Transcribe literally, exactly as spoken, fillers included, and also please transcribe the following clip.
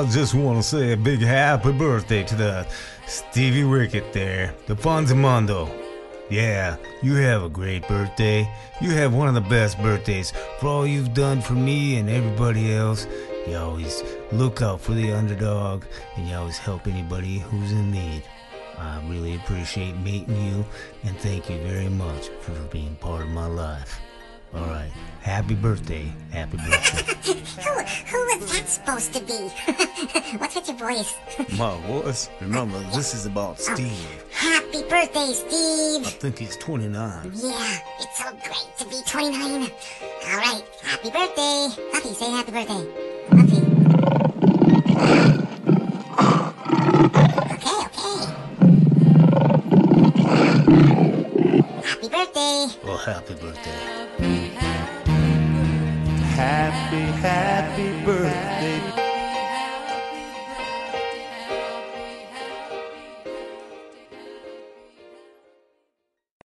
I just want to say a big happy birthday to the Stevie Rickett there, the Fonzamondo. Yeah, you have a great birthday. You have one of the best birthdays for all you've done for me and everybody else. You always look out for the underdog, and you always help anybody who's in need. I really appreciate meeting you, and thank you very much for being part of my life. All right, happy birthday, happy birthday. who, who was that supposed to be? What's with your voice? My voice? Remember, this is about Steve. Oh, happy birthday, Steve. I think he's twenty-nine. Yeah, it's so great to be twenty-nine. All right, happy birthday. Fluffy, say happy birthday. Fluffy. Okay, okay. Happy birthday. Well, happy birthday. Happy, happy birthday